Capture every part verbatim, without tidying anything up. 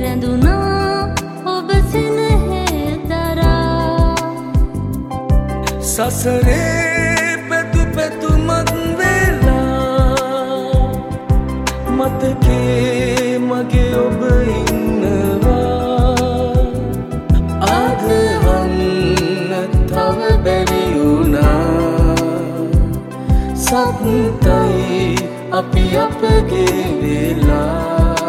රැඳුනා ඔබ සෙනෙහේ දරා සසරේ පැතු පැතුමක් වෙලා මතකේ මගේ ඔබ ඉන්නවා අදහන්න තව බැරි වුණා සත්‍යයි අපි අපගේ වෙලා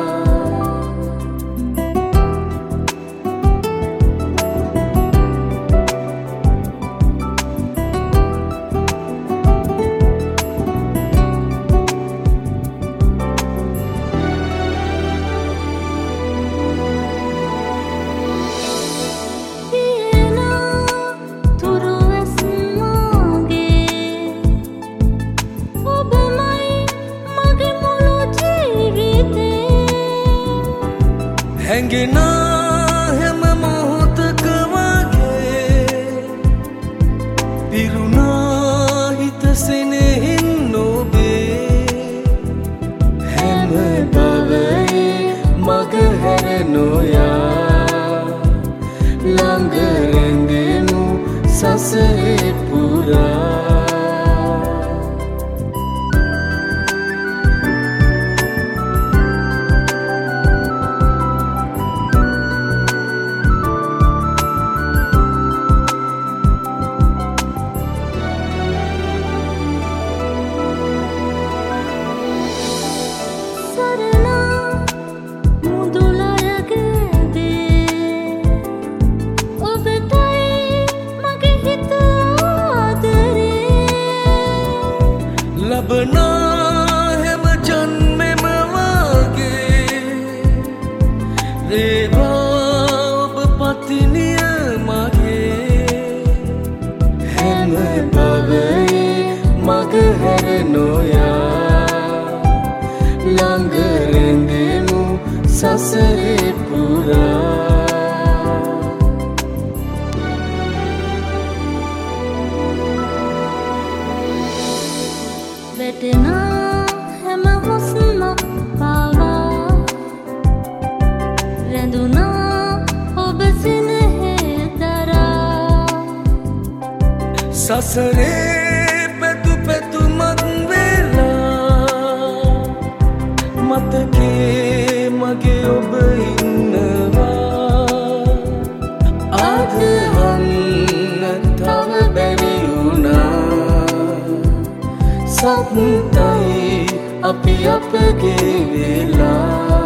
හැඟෙනා හැම මොහොතක වගේ පිරුණා හිත සෙනෙහින් නොබේ හැම බවයේ මග හැර නොයා ළඟ රැඳෙමු සසරේ පුරා ලබනා හැම ජන්මෙම වගේ වේවා ඔබ පතිනිය මගේ හැම බවයේ මග හැර නොයා ළඟ රැඳෙමු සසරේ පුරා වැටෙනා හැම හුස්මක් පාවා රැඳුනා ඔබ සෙනෙහේ දරා සසරේ පැතු පැතුමක් වෙලා මතකේ මගේ ඔබ ඉන්නවා අදහන්න තව බැරි වුණා සත්‍යයි අපි අපගේ වෙලා